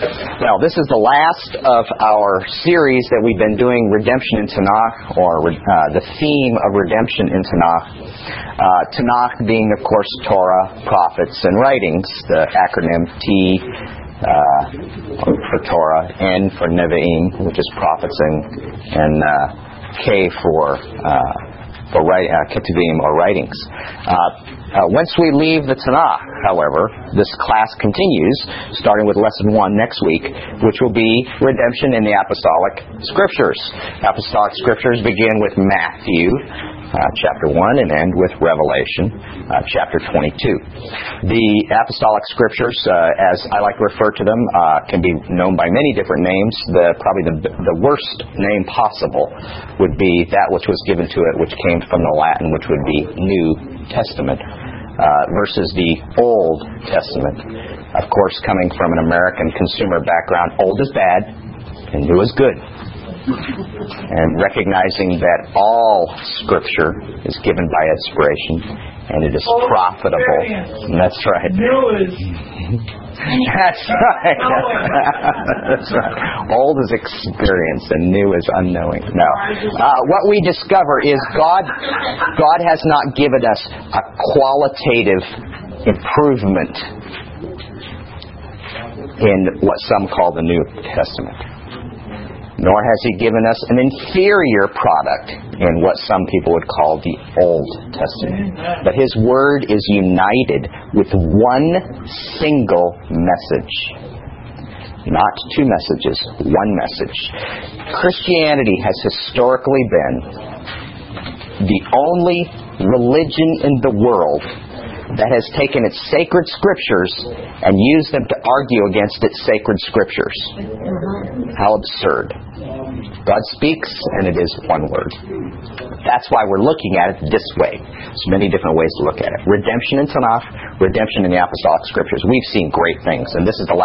Well, this is the last of our series that we've been doing, Redemption in Tanakh, or the theme of redemption in Tanakh. Tanakh being, of course, Torah, prophets, and writings, the acronym T for Torah, N for Nevi'im, which is prophets, and K for Ketuvim, or writings. Once we leave the Tanakh, however, this class continues, starting with Lesson 1 next week, which will be Redemption in the Apostolic Scriptures. Apostolic Scriptures begin with Matthew, chapter 1, and end with Revelation, chapter 22. The Apostolic Scriptures, as I like to refer to them, can be known by many different names. Probably the worst name possible would be that which was given to it, which came from the Latin, which would be New Testament, versus the Old Testament. Of course, coming from an American consumer background, old is bad and new is good. And recognizing that all Scripture is given by inspiration and it is profitable. That's right. That's right. That's right. Old is experience and new is unknowing. No. What we discover is God has not given us a qualitative improvement in what some call the New Testament. Nor has He given us an inferior product in what some people would call the Old Testament. But His Word is united with one single message. Not two messages, one message. Christianity has historically been the only religion in the world that has taken its sacred scriptures and used them to argue against its sacred scriptures. How absurd. God speaks, and it is one word. That's why we're looking at it this way. There's many different ways to look at it. Redemption in Tanakh, redemption in the Apostolic Scriptures. We've seen great things, and this is the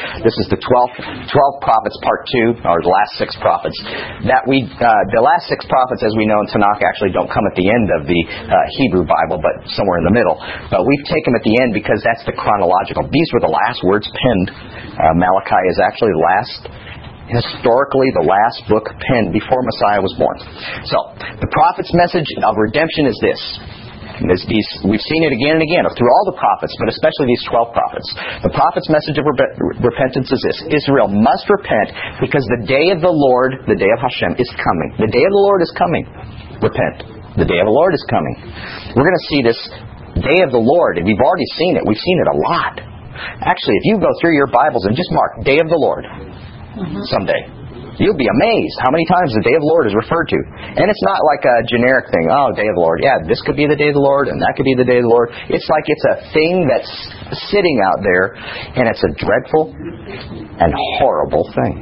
12 prophets, part 2, or the last 6 prophets. The last 6 prophets, as we know in Tanakh, actually don't come at the end of the Hebrew Bible, but somewhere in the middle. But we've taken them at the end because that's the chronological. These were the last words penned. Malachi is actually historically the last book penned before Messiah was born. So, the prophet's message of redemption is this. We've seen it again and again through all the prophets, but especially these 12 prophets. The prophet's message of repentance is this. Israel must repent because the day of the Lord, the day of Hashem, is coming. The day of the Lord is coming. Repent. The day of the Lord is coming. We're going to see this day of the Lord, and we've already seen it. We've seen it a lot. Actually, if you go through your Bibles and just mark day of the Lord someday, you'll be amazed how many times the day of the Lord is referred to. And it's not like a generic thing. Oh, day of the Lord. Yeah, this could be the day of the Lord, and that could be the day of the Lord. It's like it's a thing that's sitting out there, and it's a dreadful and horrible thing.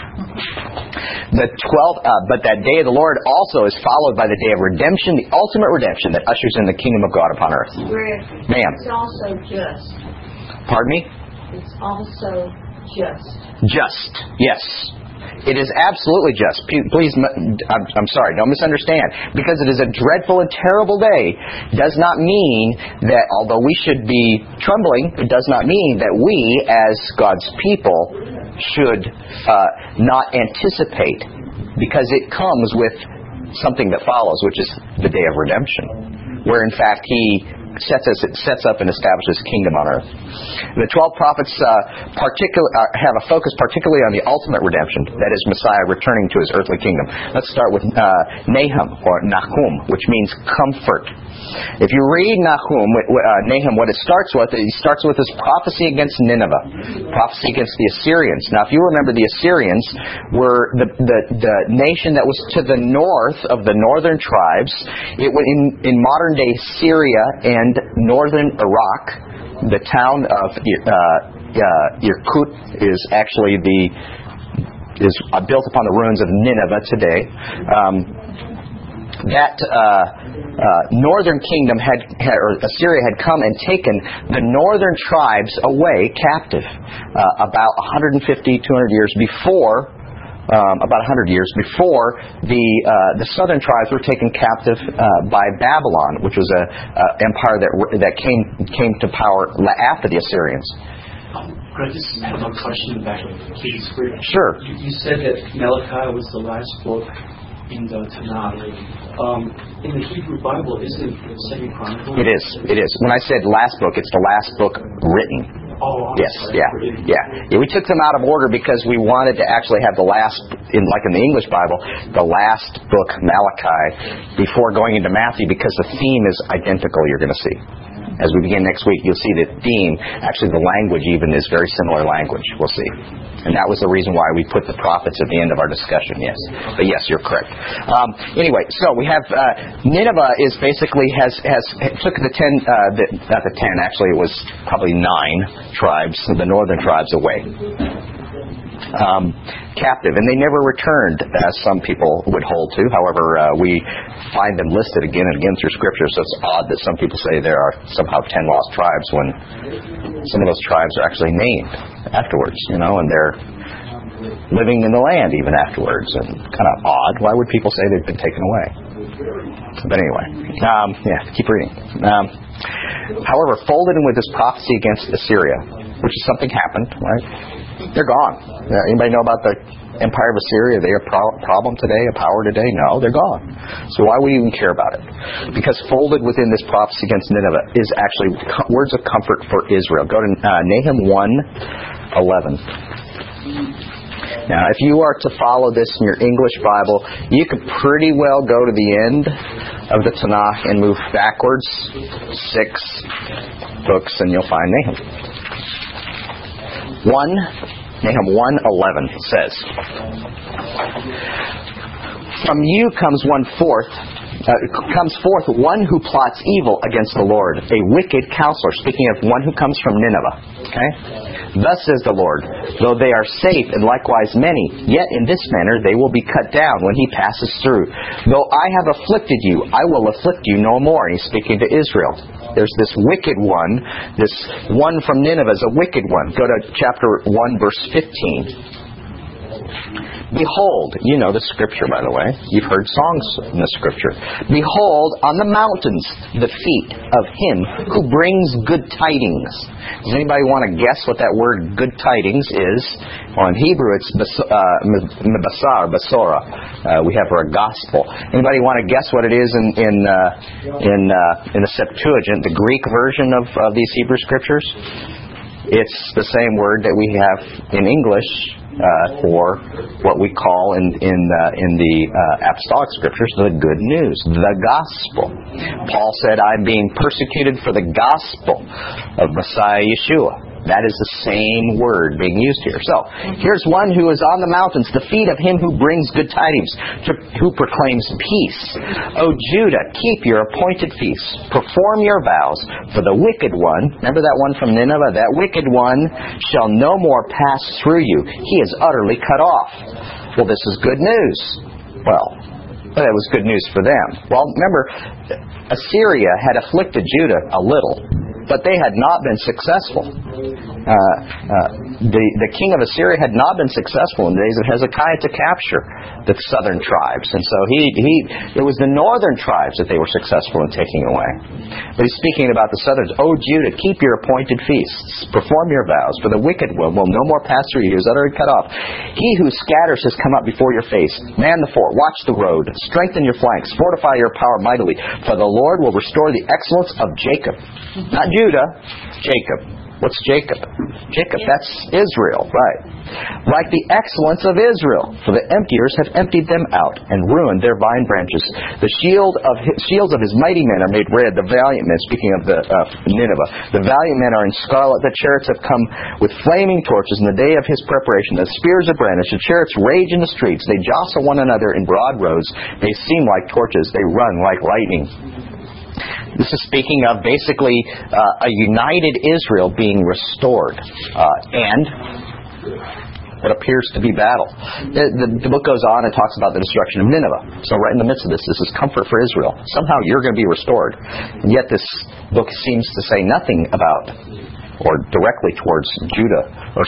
But that day of the Lord also is followed by the day of redemption, the ultimate redemption that ushers in the kingdom of God upon earth. Ma'am. It's also just. Pardon me? It's also just. Just. Yes. It is absolutely just. Please, I'm sorry, don't misunderstand. Because it is a dreadful and terrible day does not mean that, although we should be trembling, it does not mean that we, as God's people, should not anticipate, because it comes with something that follows, which is the day of redemption, where in fact He sets up and establishes kingdom on earth. The 12 prophets have a focus particularly on the ultimate redemption, that is Messiah returning to His earthly kingdom. Let's start with Nahum, or Nahum, which means comfort. If you read Nahum, what it starts with this prophecy against Nineveh, prophecy against the Assyrians. Now, if you remember, the Assyrians were the nation that was to the north of the northern tribes. It was in modern day Syria and northern Iraq. The town of Irkut is actually built upon the ruins of Nineveh today. Northern kingdom or Assyria had come and taken the northern tribes away captive about 150, 200 years before. About 100 years before the southern tribes were taken captive by Babylon, which was an empire that came to power after the Assyrians. I just have a question back to Katie's query. Sure. You said that Malachi was the last book in the Tanakh. In the Hebrew Bible, isn't it 2 Chronicles? It is. It is. When I said last book, it's the last book written. Oh, yes, yeah. We took them out of order because we wanted to actually have the last, like in the English Bible, the last book, Malachi, before going into Matthew, because the theme is identical, you're going to see. As we begin next week, you'll see the theme, actually the language even, is very similar language, we'll see. And that was the reason why we put the prophets at the end of our discussion, yes. But yes, you're correct. Anyway, so we have, Nineveh is basically took the 10, not the 10, actually it was probably 9 tribes, the northern tribes away. Captive, and they never returned, as some people would hold to. However, we find them listed again and again through Scripture, so it's odd that some people say there are somehow 10 lost tribes when some of those tribes are actually named afterwards, and they're living in the land even afterwards, and kind of odd. Why would people say they've been taken away? But anyway, keep reading. However, folded in with this prophecy against Assyria, which is something happened, right? They're gone. Anybody know about the Empire of Assyria? Are they a problem today, a power today? No, they're gone. So why would we even care about it? Because folded within this prophecy against Nineveh is actually words of comfort for Israel. Go to Nahum 1:11. Now, if you are to follow this in your English Bible, you could pretty well go to the end of the Tanakh and move backwards 6 books, and you'll find Nahum. Nahum 1:11 says, "From you comes forth one who plots evil against the Lord, a wicked counselor." Speaking of one who comes from Nineveh. Okay? "Thus says the Lord, though they are safe and likewise many, yet in this manner they will be cut down when he passes through. Though I have afflicted you, I will afflict you no more." And he's speaking to Israel. There's this wicked one. This one from Nineveh is a wicked one. Go to chapter 1, verse 15. "Behold," you know the Scripture, by the way. You've heard songs in the Scripture. "Behold, on the mountains, the feet of him who brings good tidings." Does anybody want to guess what that word "good tidings" is? Well, in Hebrew, it's basora. We have our gospel. Anybody want to guess what it is in the Septuagint, the Greek version of these Hebrew Scriptures? It's the same word that we have in English for what we call in the apostolic scriptures the good news, the gospel. Paul said, "I'm being persecuted for the gospel of Messiah Yeshua." That is the same word being used here. So, here's one who is on the mountains, the feet of him who brings good tidings, who proclaims peace. "O Judah, keep your appointed feasts, perform your vows, for the wicked one," remember that one from Nineveh, "that wicked one shall no more pass through you. He is utterly cut off." Well, this is good news. Well, that was good news for them. Well, remember, Assyria had afflicted Judah a little, but they had not been successful. The king of Assyria had not been successful in the days of Hezekiah to capture the southern tribes. And so it was the northern tribes that they were successful in taking away. But he's speaking about the southerns. "O Judah, keep your appointed feasts, perform your vows, for the wicked one will no more pass through you. He is utterly cut off. He who scatters has come up before your face. Man the fort, watch the road, strengthen your flanks, fortify your power mightily, for the Lord will restore the excellence of Jacob." Not Judah, Jacob. What's Jacob? Jacob, that's Israel, right. "Like the excellence of Israel, for the emptiers have emptied them out and ruined their vine branches. The shields of his mighty men are made red. The valiant men," speaking of Nineveh, "the valiant men are in scarlet. The chariots have come with flaming torches in the day of his preparation. The spears are brandished. The chariots rage in the streets. They jostle one another in broad roads. They seem like torches. They run like lightning." This is speaking of basically a united Israel being restored and what appears to be battle. The book goes on and talks about the destruction of Nineveh. So right in the midst of this is comfort for Israel. Somehow you're going to be restored. And yet this book seems to say nothing about or directly towards Judah, or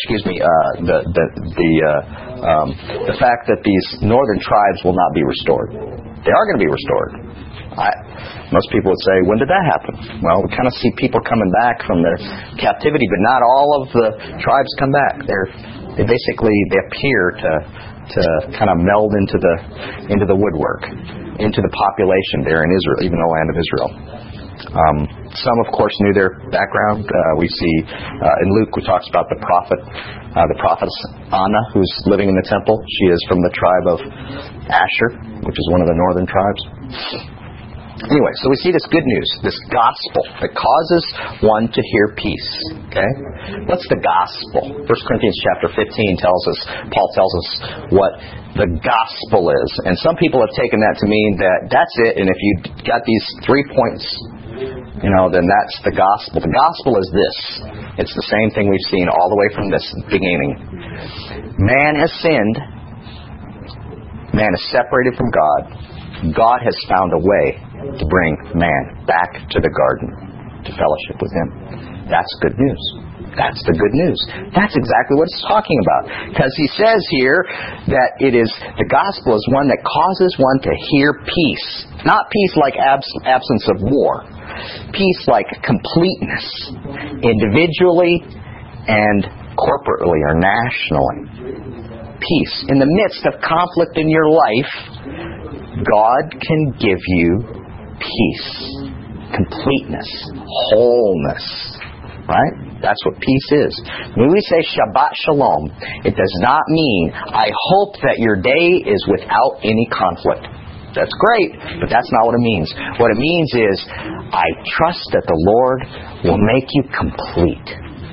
the fact that these northern tribes will not be restored. They are going to be restored. Most people would say, when did that happen? Well, we kind of see people coming back from their captivity, but not all of the tribes come back. They appear to kind of meld into the woodwork, into the population there in Israel, even the land of Israel. Some, of course, knew their background. We see in Luke, we talks about the prophetess Anna, who's living in the temple. She is from the tribe of Asher, which is one of the northern tribes. Anyway, so we see this good news, this gospel that causes one to hear peace. Okay, what's the gospel? 1 Corinthians chapter 15 Paul tells us what the gospel is, and some people have taken that to mean that that's it. And if you got these 3 points, then that's the gospel. The gospel is this. It's the same thing we've seen all the way from this beginning. Man has sinned. Man is separated from God. God has found a way to bring man back to the garden, to fellowship with Him. That's good news. That's the good news. That's exactly what it's talking about. Because he says here that the gospel is one that causes one to hear peace. Not peace like absence of war. Peace like completeness. Individually and corporately or nationally. Peace. In the midst of conflict in your life, God can give you peace, completeness, wholeness. Right? That's what peace is. When we say Shabbat Shalom, it does not mean, I hope that your day is without any conflict. That's great, but that's not what it means. What it means is, I trust that the Lord will make you complete.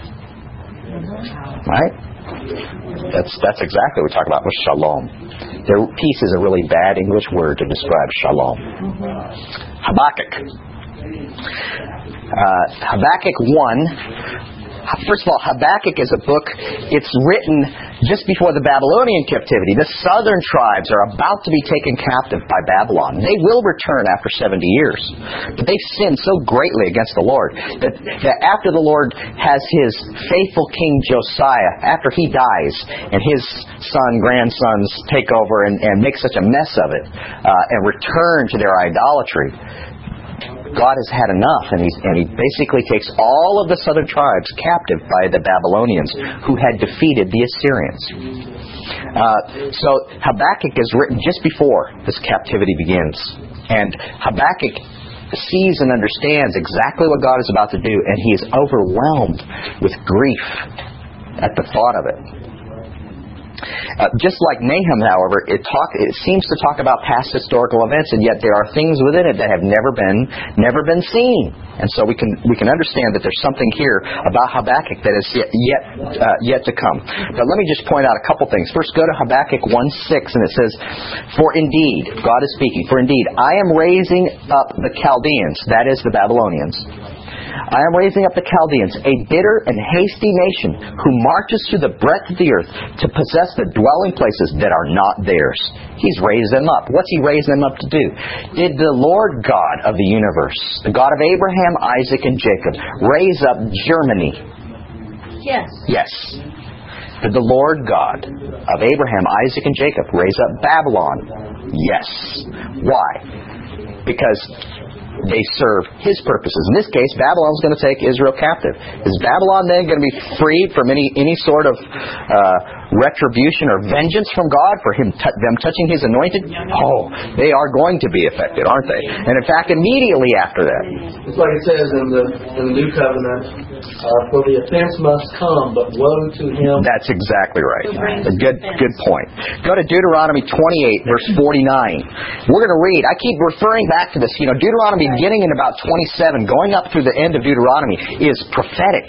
Right? That's exactly what we talk about with Shalom. Peace is a really bad English word to describe Shalom. Habakkuk. Habakkuk 1. First of all, Habakkuk is a book, it's written just before the Babylonian captivity. The southern tribes are about to be taken captive by Babylon. They will return after 70 years. But they've sinned so greatly against the Lord that after the Lord has His faithful king Josiah, after he dies, and his grandsons take over and make such a mess of it, and return to their idolatry, God has had enough, and he basically takes all of the southern tribes captive by the Babylonians who had defeated the Assyrians. So Habakkuk is written just before this captivity begins. And Habakkuk sees and understands exactly what God is about to do, and he is overwhelmed with grief at the thought of it. Just like Nahum, however, it seems to talk about past historical events, and yet there are things within it that have never been seen. And so we can understand that there's something here about Habakkuk that is yet to come. But let me just point out a couple things. First, go to Habakkuk 1:6, and it says, "For indeed," God is speaking, "for indeed, I am raising up the Chaldeans," that is the Babylonians. "I am raising up the Chaldeans, a bitter and hasty nation, who marches through the breadth of the earth to possess the dwelling places that are not theirs." He's raised them up. What's He raised them up to do? Did the Lord God of the universe, the God of Abraham, Isaac, and Jacob, raise up Germany? Yes. Yes. Did the Lord God of Abraham, Isaac, and Jacob raise up Babylon? Yes. Why? Because they serve His purposes. In this case, Babylon's going to take Israel captive. Is Babylon then going to be freed from any sort of retribution or vengeance from God for them touching His anointed? Oh, they are going to be affected, aren't they? And in fact, immediately after that. It's like it says in the New Covenant, for the offense must come, but woe to him. That's exactly right. A good point. Go to Deuteronomy 28, verse 49. We're going to read. I keep referring back to this. Deuteronomy beginning in about 27, going up through the end of Deuteronomy, is prophetic.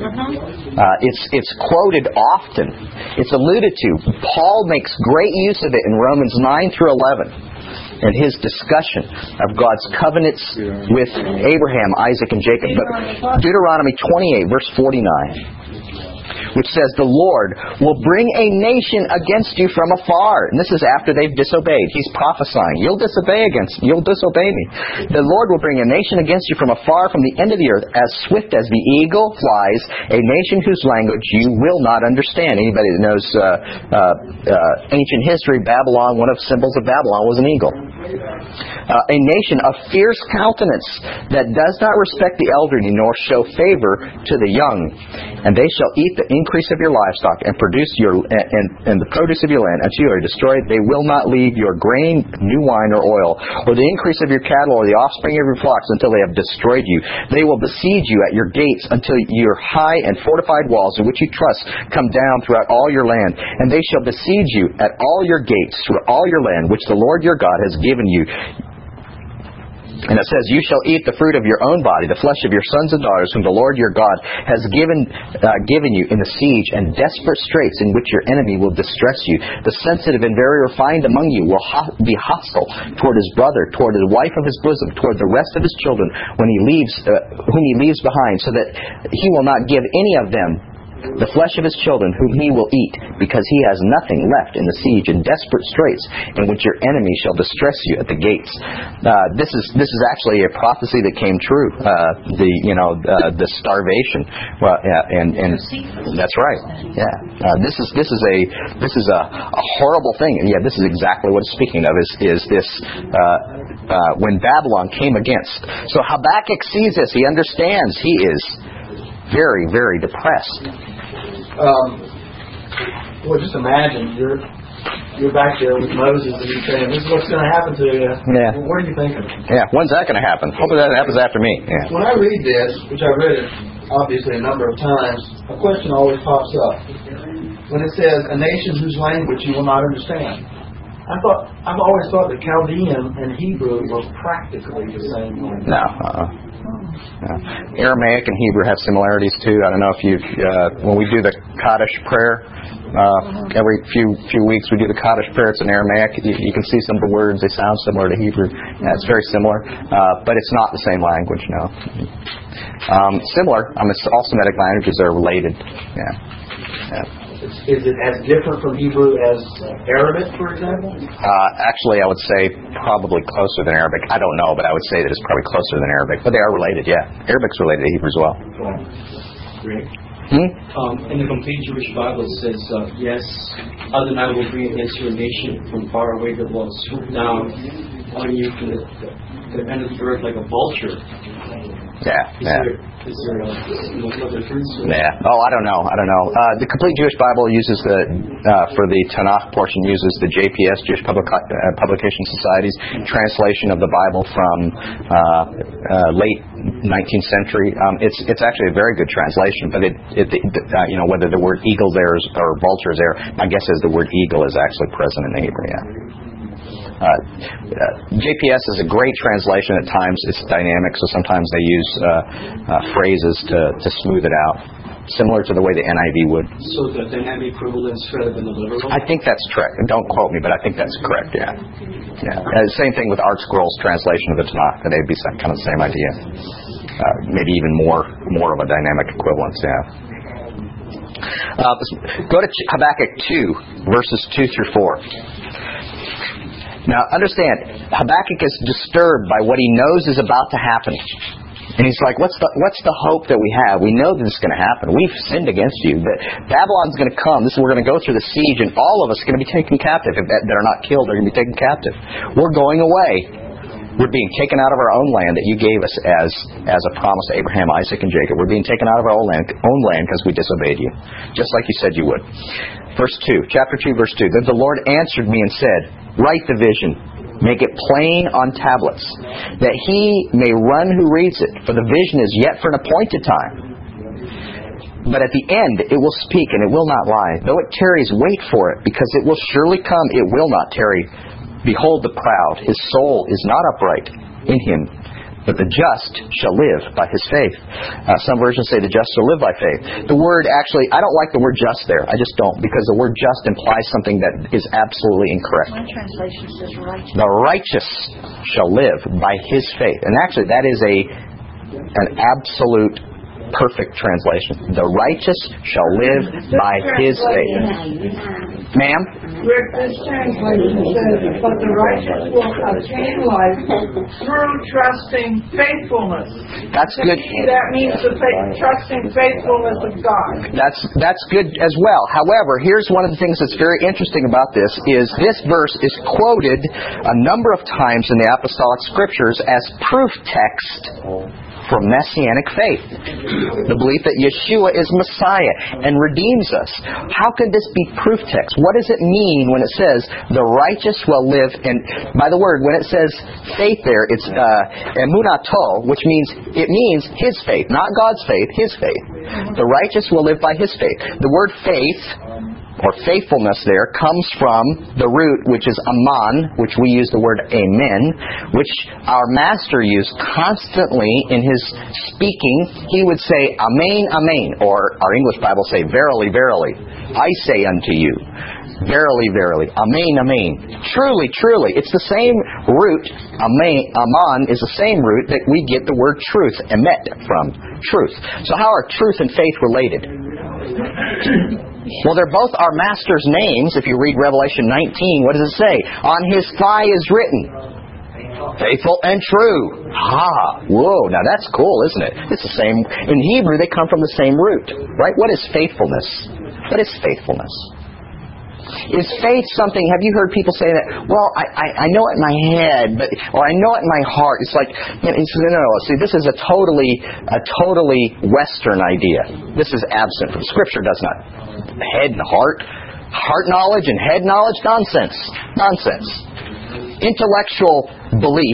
It's quoted often. It's alluded to. Paul makes great use of it in Romans 9 through 11. And his discussion of God's covenants with Abraham, Isaac, and Jacob. But Deuteronomy 28, verse 49, which says, "The Lord will bring a nation against you from afar." And this is after they've disobeyed. He's prophesying. You'll disobey me. "The Lord will bring a nation against you from afar, from the end of the earth, as swift as the eagle flies, a nation whose language you will not understand." Anybody that knows ancient history, Babylon, one of the symbols of Babylon was an eagle. a nation of fierce countenance that does not respect the elderly nor show favor to the young. And they shall eat the increase of your livestock and produce and the produce of your land until you are destroyed. They will not leave your grain, new wine, or oil, or the increase of your cattle, or the offspring of your flocks, until they have destroyed you. They will besiege you at your gates until your high and fortified walls, in which you trust, come down throughout all your land. And they shall besiege you at all your gates through all your land, which the Lord your God has given you. And it says, you shall eat the fruit of your own body, the flesh of your sons and daughters, whom the Lord your God has given you in the siege and desperate straits in which your enemy will distress you. The sensitive and very refined among you will be hostile toward his brother, toward the wife of his bosom, toward the rest of his children, when he leaves, whom he leaves behind, so that he will not give any of them the flesh of his children, whom he will eat, because he has nothing left in the siege and desperate straits, in which your enemy shall distress you at the gates. This is actually a prophecy that came true. The starvation. Well, and that's right. Yeah. This is a horrible thing. And yeah, this is exactly what it's speaking of. Is this when Babylon came against? So Habakkuk sees this. He understands. He is very, very depressed. Well, just imagine you're back there with Moses and he's saying, "This is what's going to happen to you." Yeah. Well, what are you thinking? Yeah. When's that going to happen? Hopefully that happens after me. Yeah. When I read this, which I've read it obviously a number of times, a question always pops up. When it says, "A nation whose language you will not understand," I've always thought that Chaldean and Hebrew were practically the same language. No. Aramaic and Hebrew have similarities too. I don't know if you've when we do the Kaddish prayer, every few weeks we do the Kaddish prayer. It's in Aramaic. You can see some of the words; they sound similar to Hebrew. Yeah, it's very similar, but it's not the same language. No. Similar. All Semitic languages are related. Yeah. Is it as different from Hebrew as Arabic, for example? Actually, I would say probably closer than Arabic. I don't know, but I would say that it's probably closer than Arabic. But they are related, yeah. Arabic's related to Hebrew as well. Great. In the complete Jewish Bible it says, yes, Adonai will bring against your nation from far away that will swoop down on you from the end of the earth like a vulture. Yeah. Is there a difference? Yeah. Oh, I don't know. The Complete Jewish Bible uses for the Tanakh portion, uses the JPS, Jewish Publication Society's translation of the Bible from late 19th century. It's actually a very good translation, but whether the word eagle there or vulture is there, my guess is the word eagle is actually present in the Hebrew. Yeah. JPS is a great translation. At times it's dynamic, so sometimes they use phrases to smooth it out, similar to the way the NIV would. So the dynamic equivalence rather than the literal? I think that's correct. Don't quote me, but I think that's correct, yeah. Same thing with Art Scroll's translation of the Tanakh. They'd be kind of the same idea. Maybe even more of a dynamic equivalence, yeah. Go to Habakkuk 2, verses 2 through 4. Now, understand, Habakkuk is disturbed by what he knows is about to happen. And he's like, what's the hope that we have? We know that it's going to happen. We've sinned against you. That Babylon's going to come. We're going to go through the siege, and all of us are going to be taken captive. That are not killed are going to be taken captive. We're going away. We're being taken out of our own land that you gave us as a promise to Abraham, Isaac, and Jacob. We're being taken out of our own land because we disobeyed you, just like you said you would. Chapter 2, verse 2. Then the Lord answered me and said, write the vision, make it plain on tablets, that he may run who reads it. For the vision is yet for an appointed time. But at the end it will speak, and it will not lie. Though it tarries, wait for it, because it will surely come. It will not tarry. Behold the proud, his soul is not upright in him, but the just shall live by his faith. Some versions say the just shall live by faith. The word actually, I don't like the word just there. I just don't, because the word just implies something that is absolutely incorrect. My translation says righteous. The righteous shall live by his faith. And actually that is an absolute perfect translation. The righteous shall live by his faith. Ma'am? Rick, this translation says, but the righteous will obtain life through trusting faithfulness. That's good. That means the trusting faithfulness of God. That's good as well. However, here's one of the things that's very interesting about this is this verse is quoted a number of times in the apostolic scriptures as proof text for Messianic faith. The belief that Yeshua is Messiah and redeems us. How could this be proof text? What does it mean when it says the righteous will live? And by the word, when it says faith there, it's emunato, which means it means his faith, not God's faith, his faith. The righteous will live by his faith. The word faith or faithfulness there comes from the root, which is aman, which we use the word amen, which our master used constantly in his speaking. He would say amen, amen, or our English Bible say verily, verily. I say unto you, verily, verily, amen, amen. Truly, truly. It's the same root, aman is the same root that we get the word truth, emet, from truth. So how are truth and faith related? Well, they're both our Master's names. If you read Revelation 19, what does it say? On his thigh is written, faithful and true. Whoa, now that's cool, isn't it? It's the same. In Hebrew, they come from the same root, right? What is faithfulness? What is faithfulness? Is faith something, have you heard people say that, well, I know it in my head, or I know it in my heart. It's like, no, see, this is a totally Western idea. This is absent from Scripture, does not. Head and heart knowledge and head knowledge, nonsense. Intellectual belief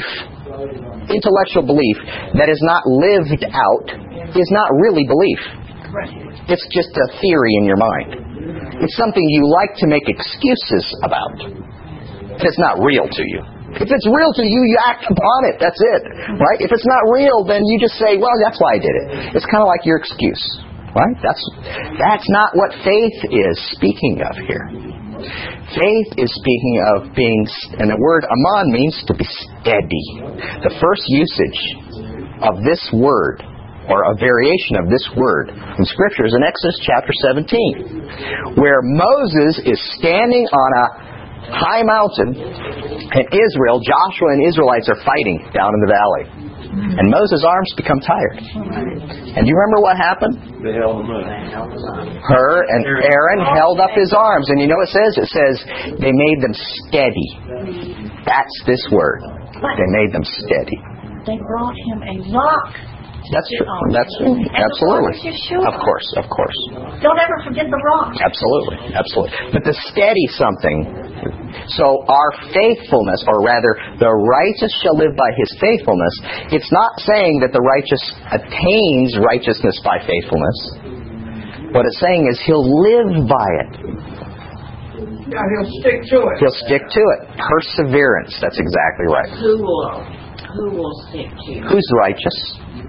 that is not lived out is not really belief. It's just a theory in your mind. It's something you like to make excuses about. It's not real to you. If it's real to you, you act upon it. That's it. Right? If it's not real, then you just say, well, that's why I did it. It's kind of like your excuse. Right? That's not what faith is speaking of here. Faith is speaking of being, and the word aman means to be steady. The first usage of this word, or a variation of this word in Scripture, is in Exodus chapter 17, where Moses is standing on a high mountain, and Joshua and Israelites are fighting down in the valley. And Moses' arms become tired. And you remember what happened? They held him up. And Aaron held up his arms. And you know what it says? It says they made them steady. That's this word. They made them steady. They brought him a rock. That's true. That's absolutely. Of course. Don't ever forget the rock. Absolutely. But the steady something. So our faithfulness, or rather, the righteous shall live by his faithfulness. It's not saying that the righteous attains righteousness by faithfulness. What it's saying is he'll live by it. Yeah, he'll stick to it. He'll stick to it. Perseverance. That's exactly right. Who will stick to it? Who's righteous?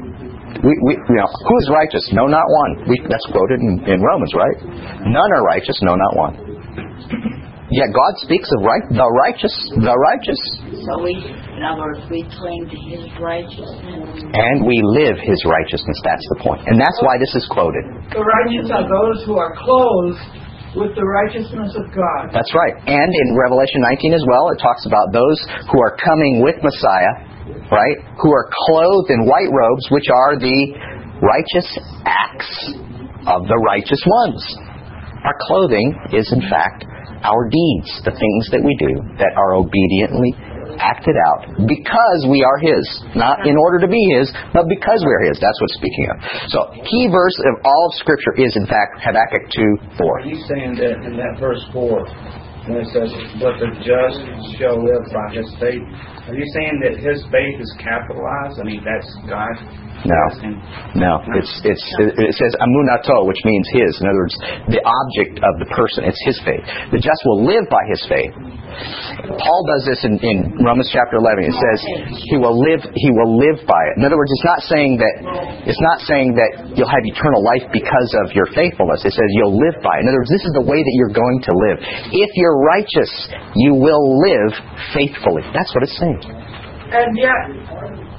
Who's righteous? No, not one. That's quoted in Romans, right? None are righteous, no, not one. Yet God speaks of the righteous. So in other words, we cling to his righteousness. And we live his righteousness. That's the point. And that's why this is quoted. The righteous are those who are clothed with the righteousness of God. That's right. And in Revelation 19 as well, it talks about those who are coming with Messiah, right? Who are clothed in white robes, which are the righteous acts of the righteous ones. Our clothing is, in fact, our deeds, the things that we do that are obediently acted out because we are his. Not in order to be his, but because we are his. That's what it's speaking of. So, key verse of all of Scripture is, in fact, Habakkuk 2:4. Are you saying that in that verse 4, when it says, but the just shall live by his faith, are you saying that his faith is capitalized? I mean, that's God? No. It says amunato, which means his. In other words, the object of the person. It's his faith. The just will live by his faith. Paul does this in Romans chapter 11. It says he will live by it. In other words, it's not saying that you'll have eternal life because of your faithfulness. It says you'll live by it. In other words, this is the way that you're going to live. If you're righteous, you will live faithfully. That's what it's saying. And yet,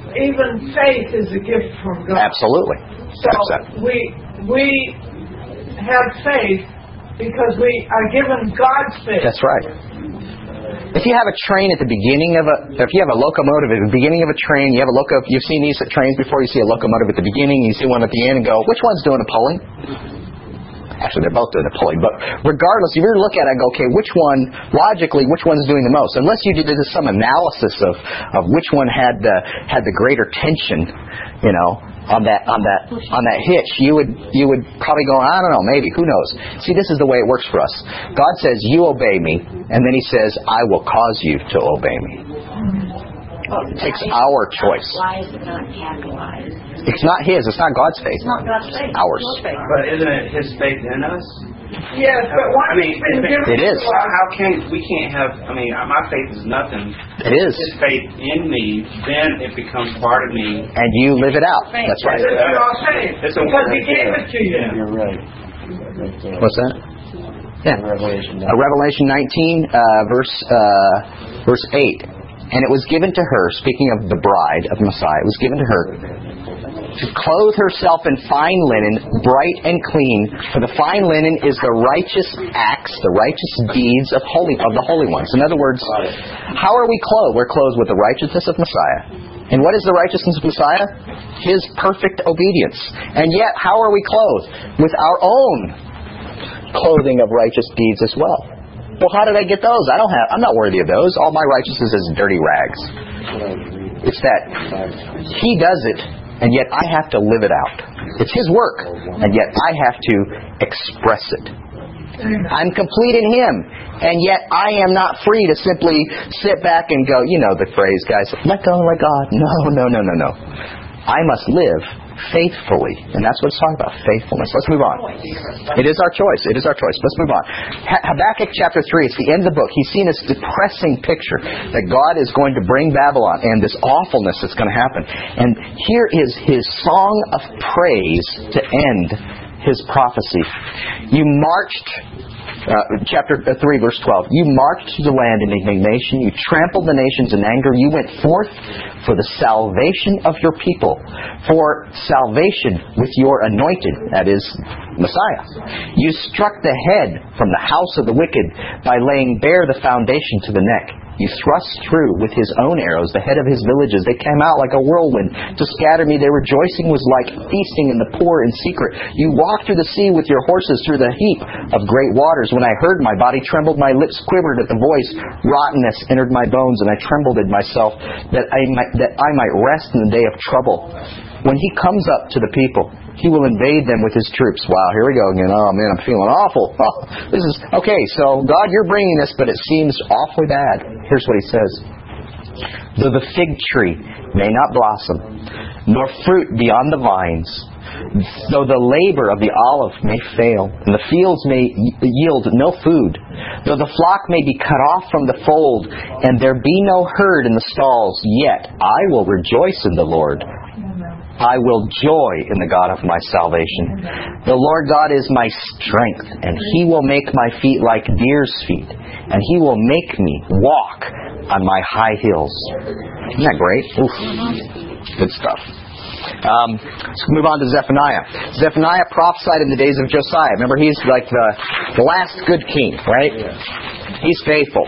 even faith is a gift from God. Absolutely. So we have faith because we are given God's faith. That's right. If you have a train at the beginning of if you have a locomotive at the beginning of a train, you have a you've seen these at trains before. You see a locomotive at the beginning, you see one at the end, and go, which one's doing the pulling? Actually, they're both doing the pulling, but regardless, if you look at it and go, okay, which one's doing the most? Unless you did some analysis of which one had the greater tension, on that hitch, you would probably go, I don't know, maybe, who knows? See, this is the way it works for us. God says, you obey me, and then He says, I will cause you to obey me. It takes our choice. Why is it not capitalized? It's not His. It's not God's faith. It's not God's faith. Ours. But isn't it His faith in us? Yes, but it is. How can we can't have? My faith is nothing. It is. His faith in me, then it becomes part of me, and you live it out. That's right. It's your faith because He gave it to you. You're right. What's that? Yeah. Revelation 19, verse 8. And it was given to her, speaking of the bride of Messiah, it was given to her to clothe herself in fine linen, bright and clean, for the fine linen is the righteous acts, the righteous deeds of the holy ones. In other words, how are we clothed? We're clothed with the righteousness of Messiah. And what is the righteousness of Messiah? His perfect obedience. And yet, how are we clothed? With our own clothing of righteous deeds as well. Well, how did I get those? I'm not worthy of those. All my righteousness is dirty rags. It's that He does it, and yet I have to live it out. It's His work, and yet I have to express it. I'm complete in Him, and yet I am not free to simply sit back and go, you know the phrase, guys, let go and let God. No. I must live faithfully. And that's what it's talking about, faithfulness. Let's move on. It is our choice. Let's move on. Habakkuk chapter 3, it's the end of the book. He's seen this depressing picture that God is going to bring Babylon and this awfulness that's going to happen. And here is his song of praise to end his prophecy. You marched... chapter 3, verse 12. You marched the land in indignation. You trampled the nations in anger. You went forth for the salvation of your people, for salvation with your anointed, that is, Messiah. You struck the head from the house of the wicked by laying bare the foundation to the neck. You thrust through with His own arrows the head of His villages. They came out like a whirlwind to scatter me. Their rejoicing was like feasting in the poor in secret. You walked through the sea with your horses through the heap of great waters. When I heard, my body trembled, my lips quivered at the voice. Rottenness entered my bones, and I trembled in myself that I might rest in the day of trouble. When He comes up to the people, He will invade them with His troops. Wow, here we go again. Oh man, I'm feeling awful. Oh, this is okay. So God, you're bringing this, but it seems awfully bad. Here's what He says: though the fig tree may not blossom, nor fruit be on the vines, though the labor of the olive may fail, and the fields may yield no food, though the flock may be cut off from the fold, and there be no herd in the stalls, yet I will rejoice in the Lord. I will joy in the God of my salvation. The Lord God is my strength, and He will make my feet like deer's feet, and He will make me walk on my high hills. Isn't that great? Oof. Good stuff. Let's move on to Zephaniah. Zephaniah prophesied in the days of Josiah. Remember, he's like the last good king, right? He's faithful.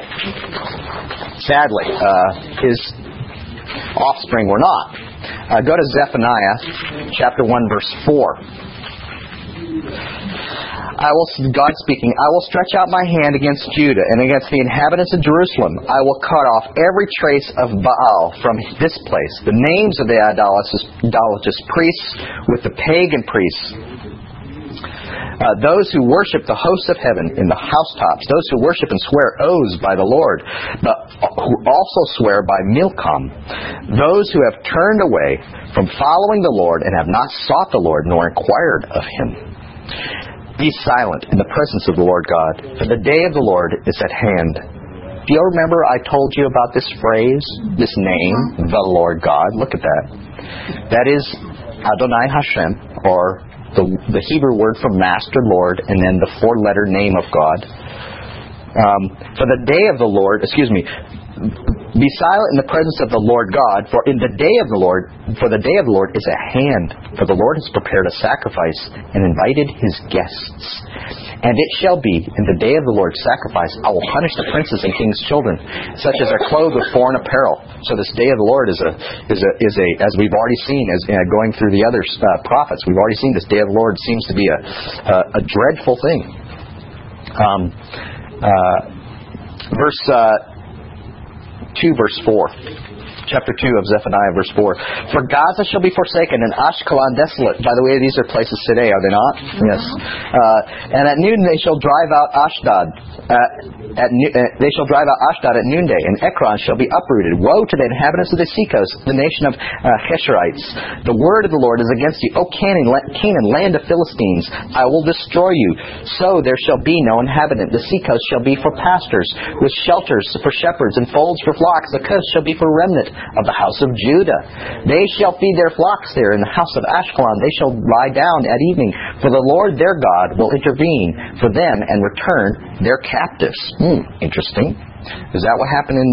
Sadly, his offspring were not. Go to Zephaniah chapter 1, verse 4. God speaking, I will stretch out my hand against Judah and against the inhabitants of Jerusalem. I will cut off every trace of Baal from this place, the names of the idolatrous priests with the pagan priests. Those who worship the hosts of heaven in the housetops, those who worship and swear oaths by the Lord, but who also swear by Milcom, those who have turned away from following the Lord and have not sought the Lord nor inquired of Him. Be silent in the presence of the Lord God, for the day of the Lord is at hand. Do you remember I told you about this phrase, this name, the Lord God? Look at that. That is Adonai Hashem, or the Hebrew word for Master, Lord, and then the four-letter name of God. For the day of the Lord, be silent in the presence of the Lord God, for the day of the Lord is at hand. For the Lord has prepared a sacrifice and invited His guests. And it shall be in the day of the Lord's sacrifice, I will punish the princes and kings' children, such as are clothed with foreign apparel. So this day of the Lord is a as we've already seen, as going through the other prophets, we've already seen this day of the Lord seems to be a dreadful thing. Verse 2, verse 4. Chapter 2 of Zephaniah, verse 4. For Gaza shall be forsaken, and Ashkelon desolate. By the way, these are places today, are they not? Yes. And at noon they shall drive out Ashdod. They shall drive out Ashdod at noonday, and Ekron shall be uprooted. Woe to the inhabitants of the seacoast, the nation of Hesherites. The word of the Lord is against you, O Canaan, land of Philistines. I will destroy you. So there shall be no inhabitant. The seacoast shall be for pastors, with shelters for shepherds, and folds for flocks. The coast shall be for remnant of the house of Judah. They shall feed their flocks there in the house of Ashkelon. They shall lie down at evening, for the Lord their God will intervene for them and return their captives. Interesting. Is that what happened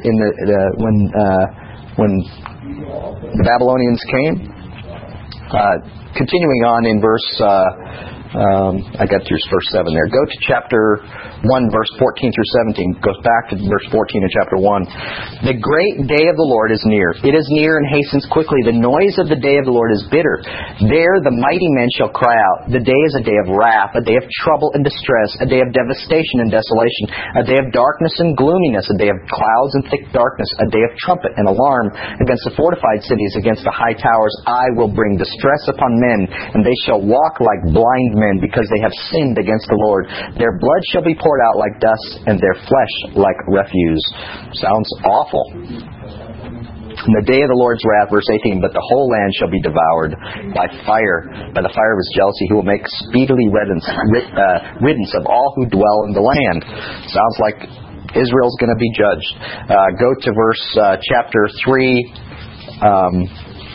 when the Babylonians came? Continuing on in verse, I got through verse 7 there. Go to chapter 1, verse 14 through 17. Goes back to verse 14 in chapter 1. The great day of the Lord is near. It is near and hastens quickly. The noise of the day of the Lord is bitter. There the mighty men shall cry out. The day is a day of wrath, a day of trouble and distress, a day of devastation and desolation, a day of darkness and gloominess, a day of clouds and thick darkness, a day of trumpet and alarm against the fortified cities, against the high towers. I will bring distress upon men, and they shall walk like blind men, because they have sinned against the Lord. Their blood shall be poured out like dust, and their flesh like refuse. Sounds awful. In the day of the Lord's wrath, verse 18, but the whole land shall be devoured by fire, by the fire of His jealousy. He will make speedily riddance of all who dwell in the land. Sounds like Israel's going to be judged. Go to chapter 3.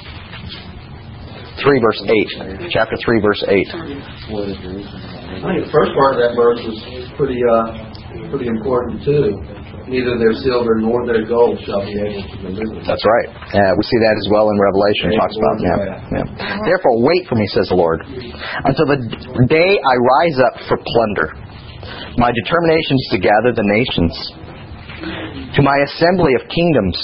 3 verse 8. Chapter 3 verse 8. I think the first part of that verse is pretty important too. Neither their silver nor their gold shall be able to deliver. That's right. We see that as well in Revelation. It talks about Therefore, wait for me, says the Lord, until the day I rise up for plunder. My determination is to gather the nations, to my assembly of kingdoms,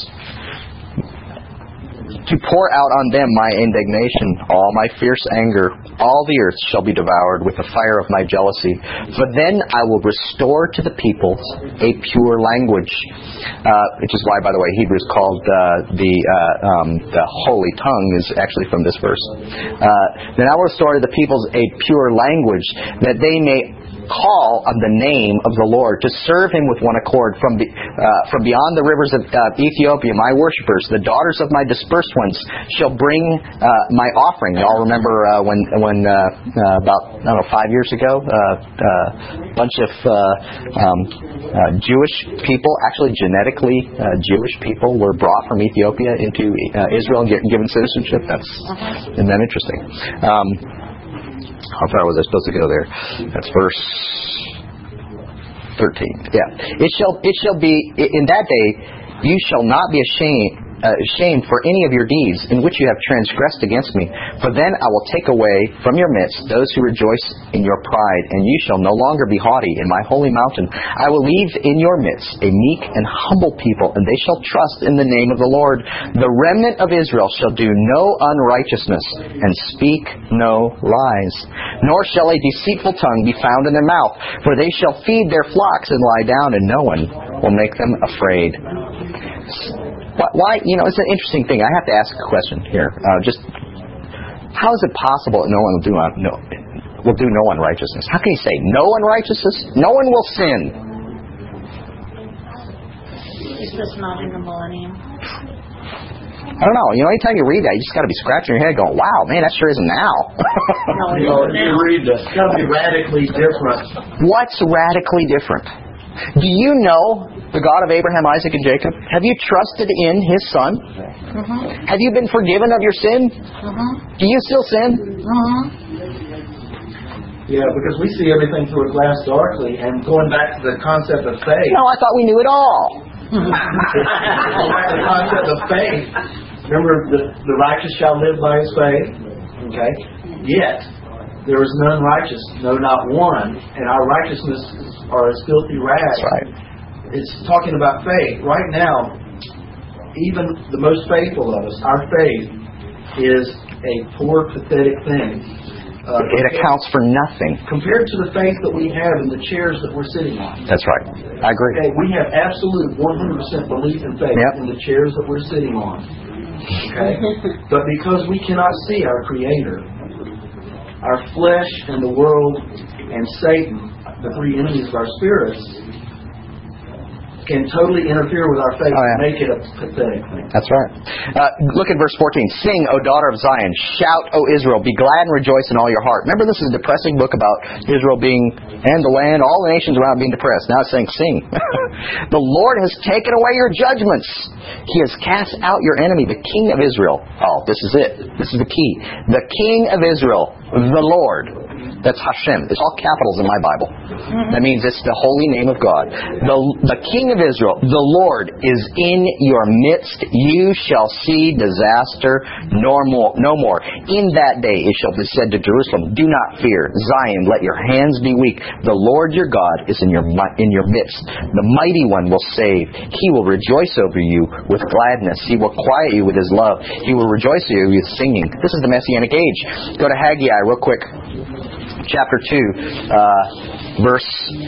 to pour out on them my indignation, all my fierce anger. All the earth shall be devoured with the fire of my jealousy. For then I will restore to the peoples a pure language. Which is why, by the way, Hebrew is called the holy tongue, is actually from this verse. Then I will restore to the peoples a pure language, that they may call on the name of the Lord, to serve Him with one accord from beyond the rivers of Ethiopia. My worshippers, the daughters of my dispersed ones, shall bring my offering. Y'all remember when about 5 years ago, a bunch of Jewish people, actually genetically Jewish people, were brought from Ethiopia into Israel and given citizenship. Isn't that interesting? How far was I supposed to go there? That's verse 13. Yeah. It shall be in that day, you shall not be ashamed for any of your deeds in which you have transgressed against me. For then I will take away from your midst those who rejoice in your pride, and you shall no longer be haughty in my holy mountain. I will leave in your midst a meek and humble people, and they shall trust in the name of the Lord. The remnant of Israel shall do no unrighteousness and speak no lies, nor shall a deceitful tongue be found in their mouth. For they shall feed their flocks and lie down, and no one will make them afraid. Why? It's an interesting thing. I have to ask a question here. Just how is it possible that no one will do no unrighteousness? How can you say no unrighteousness? No one will sin. Is this not in the millennium? I don't know. Anytime you read that, you just got to be scratching your head, going, "Wow, man, that sure isn't now." No, it's you read that. It's got to be radically different. What's radically different? Do you know the God of Abraham, Isaac, and Jacob? Have you trusted in His Son? Mm-hmm. Have you been forgiven of your sin? Mm-hmm. Do you still sin? Mm-hmm. Yeah, because we see everything through a glass darkly, and going back to the concept of faith. No, I thought we knew it all. Going back to the concept of faith. Remember, the righteous shall live by his faith. Okay? Yet, there is none righteous, no, not one, and our righteousness are as filthy rags. That's right. It's talking about faith. Right now, even the most faithful of us, our faith is a poor, pathetic thing. It accounts for nothing. Compared to the faith that we have in the chairs that we're sitting on. That's right. I agree. Okay, we have absolute 100% belief and faith in the chairs that we're sitting on. Okay? But because we cannot see our Creator, our flesh and the world and Satan, the three enemies of our spirits, can totally interfere with our faith and make it a pathetic thing. That's right. Look at verse 14. Sing, O daughter of Zion. Shout, O Israel. Be glad and rejoice in all your heart. Remember, this is a depressing book about Israel being, and the land, all the nations around being depressed. Now it's saying, sing. The Lord has taken away your judgments. He has cast out your enemy, the King of Israel. Oh, this is it. This is the key. The King of Israel, the Lord. That's Hashem. It's all capitals in my Bible. That means it's the holy name of God. The King of Israel, the Lord, is in your midst. You shall see disaster no more. In that day it shall be said to Jerusalem, do not fear. Zion, let your hands be weak. The Lord your God is in your midst. The mighty one will save. He will rejoice over you with gladness. He will quiet you with his love. He will rejoice over you with singing. This is the Messianic age. Go to Haggai real quick. Chapter 2, verse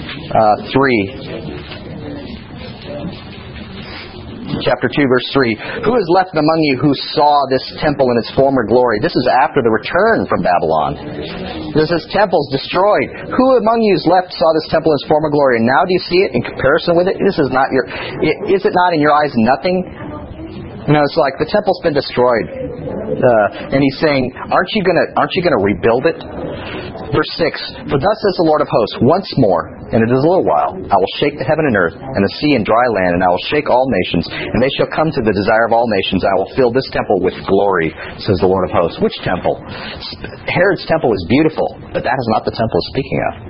3. Chapter 2, verse 3. Who is left among you who saw this temple in its former glory? This is after the return from Babylon. This temple's destroyed. Who among you is left saw this temple in its former glory? And now do you see it in comparison with it? Is it not in your eyes nothing? You know, it's like the temple's been destroyed. And he's saying, aren't you gonna rebuild it? Verse 6, for thus says the Lord of hosts, once more, and it is a little while, I will shake the heaven and earth, and the sea and dry land, and I will shake all nations, and they shall come to the desire of all nations. I will fill this temple with glory, says the Lord of hosts. Which temple? Herod's temple is beautiful, but that is not the temple it's speaking of.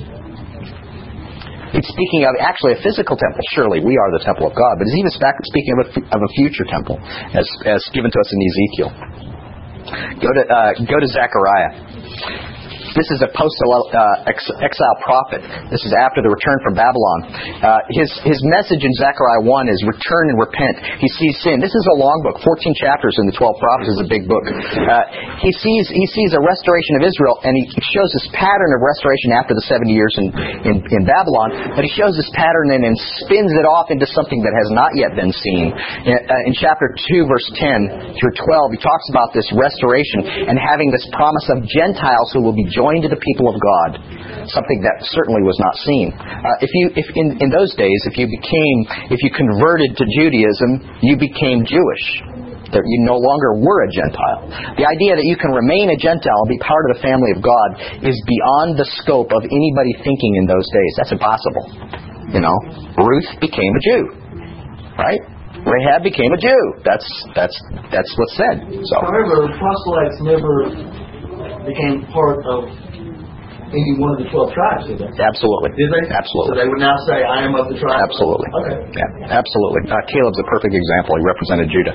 It's speaking of actually a physical temple. Surely we are the temple of God, but it's even speaking of a future temple, as given to us in Ezekiel. Go to Zechariah. This is a post-exile prophet. This is after the return from Babylon. His message in Zechariah 1 is return and repent. He sees sin. This is a long book, 14 chapters in the 12 prophets is a big book. He sees a restoration of Israel, and he shows this pattern of restoration after the 70 years in Babylon, but he shows this pattern and then spins it off into something that has not yet been seen. In chapter 2, verse 10 through 12, he talks about this restoration and having this promise of Gentiles who will be joined to the people of God, something that certainly was not seen. If in those days, if you converted to Judaism, you became Jewish. That you no longer were a Gentile. The idea that you can remain a Gentile and be part of the family of God is beyond the scope of anybody thinking in those days. That's impossible. You know, Ruth became a Jew, right? Rahab became a Jew. That's what's said. So, however, proselytes never became part of any one of the 12 tribes, did they? Absolutely. Did they? Absolutely. So they would now say, I am of the tribe? Absolutely. Okay. Yeah, absolutely. Caleb's a perfect example. He represented Judah.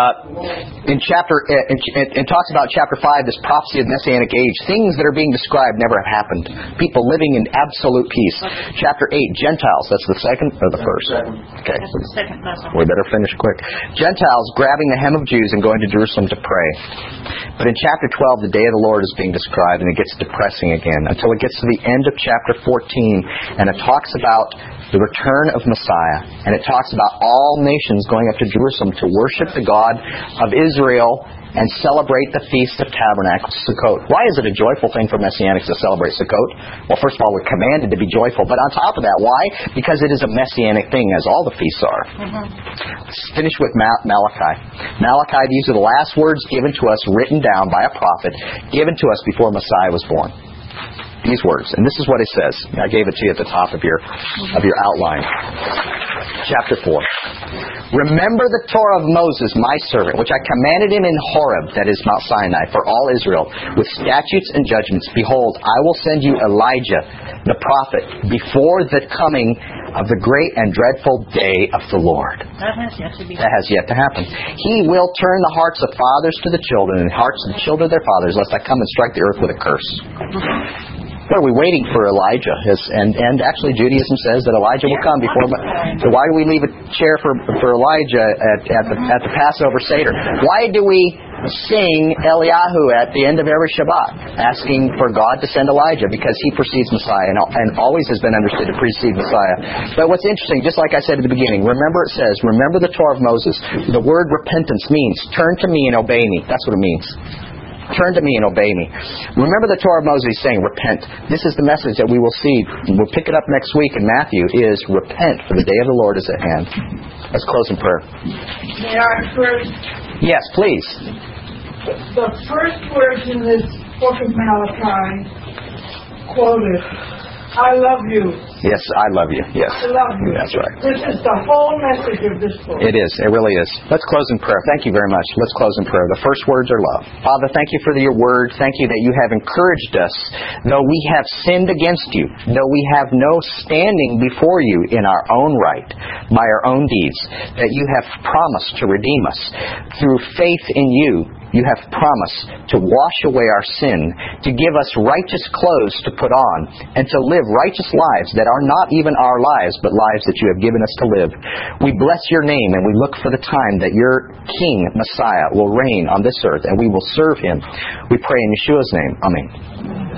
It talks about chapter 5, this prophecy of the Messianic age. Things that are being described never have happened. People living in absolute peace. Chapter 8, Gentiles. That's the second or the first? Okay. Second. We better finish quick. Gentiles grabbing the hem of Jews and going to Jerusalem to pray. But in chapter 12, the day of the Lord is being described, and it gets depressing again until it gets to the end of chapter 14, and it talks about the return of Messiah, and it talks about all nations going up to Jerusalem to worship the God of Israel and celebrate the Feast of Tabernacles, Sukkot. Why is it a joyful thing for Messianics to celebrate Sukkot? Well, first of all, we're commanded to be joyful, but on top of that, why? Because it is a Messianic thing, as all the feasts are. Let's finish with Malachi. Malachi, these are the last words given to us, written down by a prophet, given to us before Messiah was born. These words, and this is what it says. I gave it to you at the top of your outline. Chapter 4. Remember the Torah of Moses, my servant, which I commanded him in Horeb, that is Mount Sinai, for all Israel, with statutes and judgments. Behold, I will send you Elijah, the prophet, before the coming of the great and dreadful day of the Lord. That has yet to be. That has yet to happen. He will turn the hearts of fathers to the children, and hearts of the children to their fathers, lest I come and strike the earth with a curse. What are we waiting for Elijah? And actually Judaism says that Elijah will come before. So why do we leave a chair for Elijah at the Passover Seder? Why do we sing Eliyahu at the end of every Shabbat, asking for God to send Elijah? Because he precedes Messiah and always has been understood to precede Messiah. But what's interesting, just like I said at the beginning, remember it says, remember the Torah of Moses. The word repentance means turn to me and obey me. That's what it means. Turn to me and obey me. Remember the Torah of Moses saying, repent. This is the message that we will see. We'll pick it up next week in Matthew, is repent, for the day of the Lord is at hand. Let's close in prayer. May I first? Yes, please. The first words in this book of Malachi quoted, I love you. Yes, I love you. Yes. I love you. That's right. This is the whole message of this book. It is. It really is. Let's close in prayer. Thank you very much. Let's close in prayer. The first words are love. Father, thank you for your word. Thank you that you have encouraged us, though we have sinned against you, though we have no standing before you in our own right, by our own deeds, that you have promised to redeem us. Through faith in you, you have promised to wash away our sin, to give us righteous clothes to put on, and to live righteous lives that are not even our lives, but lives that you have given us to live. We bless your name, and we look for the time that your King, Messiah, will reign on this earth, and we will serve him. We pray in Yeshua's name. Amen.